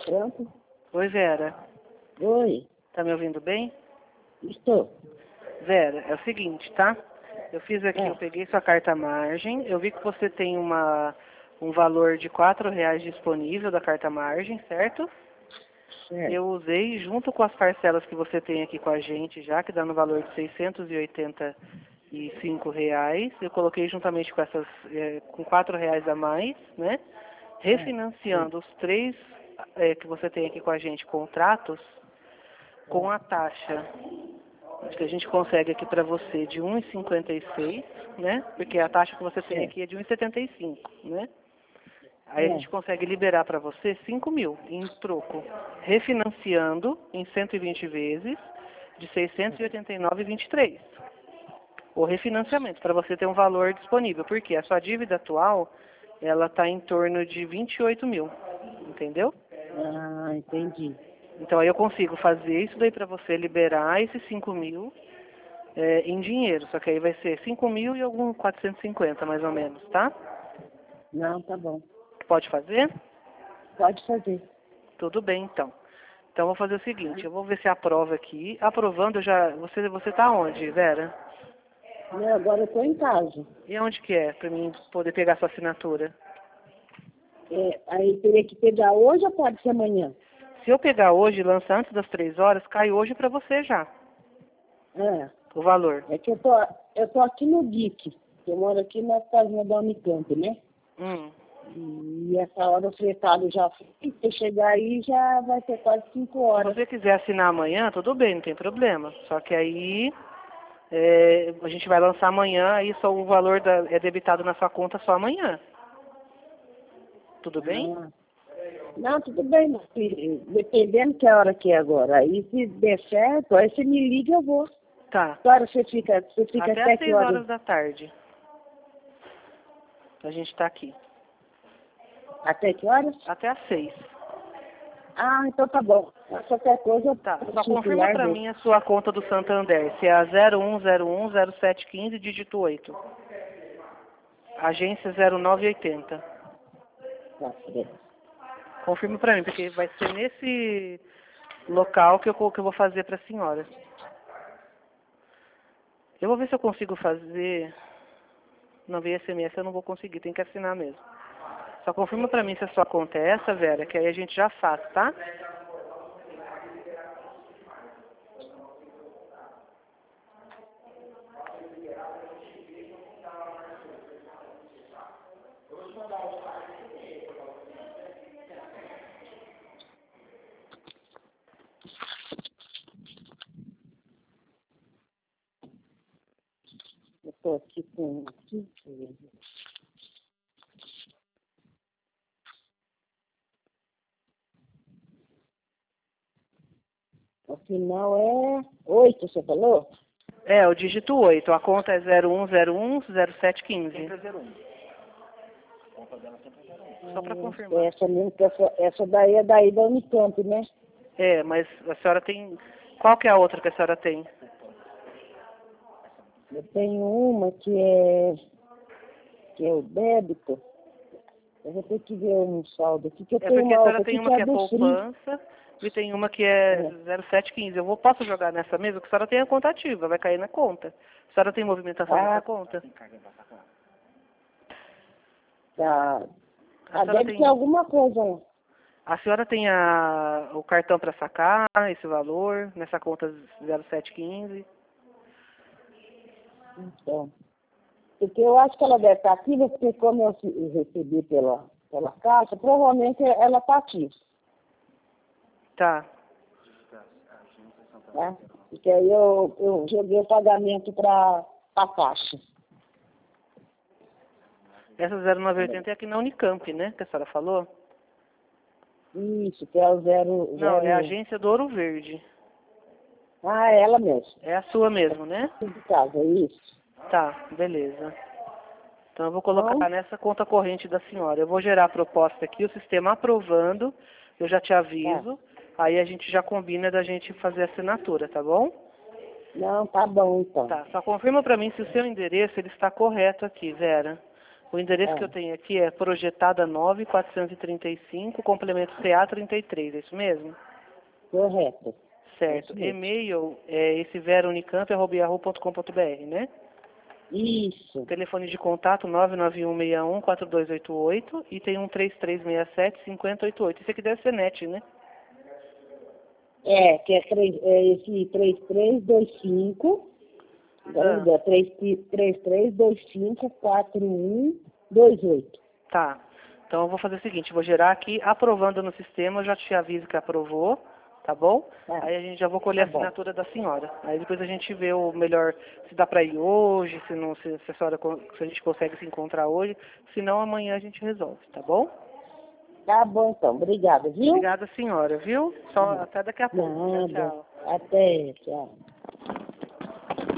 Pronto? Oi, Vera. Oi, Tá me ouvindo bem? estou. Vera, é o seguinte, tá? Eu fiz aqui, eu peguei sua carta margem, eu vi que você tem um valor de R$ 4 disponível da carta margem, certo? Certo. Eu usei junto com as parcelas que você tem aqui com a gente já, que dá no valor de R$ 685. Eu coloquei juntamente com essas, com R$ 4 a mais, né? Refinanciando os três que você tem aqui com a gente, contratos, com a taxa que a gente consegue aqui para você de 1,56, né? Porque a taxa que você tem aqui é de 1,75, né? Aí a gente consegue liberar para você 5 mil em troco, refinanciando em 120 vezes de 689,23. O refinanciamento, para você ter um valor disponível. Porque a sua dívida atual, ela está em torno de 28 mil, entendeu? Ah, entendi. Então aí eu consigo fazer isso daí para você liberar esses 5 mil em dinheiro. Só que aí vai ser 5 mil e algum 450 mais ou menos, tá? Não, tá bom. Pode fazer? Pode fazer. Tudo bem, então. Então, eu vou fazer o seguinte, eu vou ver se aprova aqui. Aprovando, eu já... Você tá onde, Vera? Não, agora eu estou em casa. E onde que é, para mim poder pegar sua assinatura? Aí teria que pegar hoje ou pode ser amanhã? Se eu pegar hoje e lançar antes das 3 horas, cai hoje para você já, o valor. É que eu tô aqui no GIC. Eu moro aqui na casinha da Unicamp, né? E essa hora o fretado já foi. Se eu chegar aí já vai ser quase 5 Se horas. você quiser assinar amanhã, tudo bem, não tem problema. Só que aí a gente vai lançar amanhã, aí só o valor é debitado na sua conta só amanhã. Tudo bem? Não, tudo bem, meu filho. Dependendo que hora que é agora. Aí se der certo, aí você me liga eu vou. Tá. Que hora você fica Até até às que 6 horas? horas da tarde. A gente tá aqui. Até que horas? Até às 6. Ah, então tá bom. Qualquer coisa, Tá, só confirma pra mim a sua conta do Santander, se é a 01010715, dígito 8. Agência 0980. Tá, Confirma pra mim, porque vai ser nesse local que eu vou fazer pra senhora. Eu vou ver se eu consigo fazer. Não via SMS, eu não vou conseguir, tem que assinar mesmo. Só confirma pra mim se a sua conta é essa, Vera, que aí a gente já faz, tá? Eu tô aqui com... O final é 8, você falou? É, o dígito 8. A conta é 01010715. Sempre é 01. A conta dela sempre é 01. Só para confirmar. Essa daí é daí da Unicamp, né? É, mas a senhora tem... Qual que é a outra que a senhora tem? Eu tenho uma que é o débito. Eu vou ter que ver um saldo aqui, que eu tenho porque a uma senhora outra tem aqui uma que que é é do Free. poupança e tem uma que é 0715. Posso jogar nessa mesmo? Que a senhora tem a conta ativa, vai cair na conta. A senhora tem movimentação nessa conta? Tá. A senhora Deve tem... ter alguma coisa lá. A senhora tem o cartão para sacar esse valor nessa conta 0715? Então. Porque eu acho que ela deve estar ativa, porque como eu recebi pela caixa, provavelmente ela está ativa. Tá. Tá? Porque aí eu joguei o pagamento para a caixa. Essa 0980 é aqui na Unicamp, né? Que a senhora falou? Isso, que é o zero... Não, é a agência do Ouro Verde. Ah, é ela mesmo. É a sua mesmo, né? De casa, isso. Tá, beleza. Então eu vou colocar nessa conta corrente da senhora. Eu vou gerar a proposta aqui, o sistema aprovando, eu já te aviso. Aí a gente já combina da gente fazer a assinatura, tá bom? Não, tá bom então. Tá, só confirma pra mim se o seu endereço ele está correto aqui, Vera. O endereço que eu tenho aqui é Projetada 9, 435, complemento CA 33, é isso mesmo? Correto. Certo. E-mail é esse verounicamp@yahoo.com.br, né? Isso. Telefone de contato 991614288 e tem um 3367-5088. Esse aqui deve ser net, né? Que é esse 3325, 3325-4128. Tá. Então eu vou fazer o seguinte, vou gerar aqui, aprovando no sistema, eu já te aviso que aprovou, tá bom? Aí a gente já vou colher a assinatura da senhora. Aí depois a gente vê o melhor, se dá pra ir hoje, se não, se a gente consegue se encontrar hoje, se não amanhã a gente resolve, tá bom? Tá bom, então. Obrigada, viu? Obrigada, senhora, viu? Só até daqui a pouco. Nada. Tchau, tchau. Até, tchau.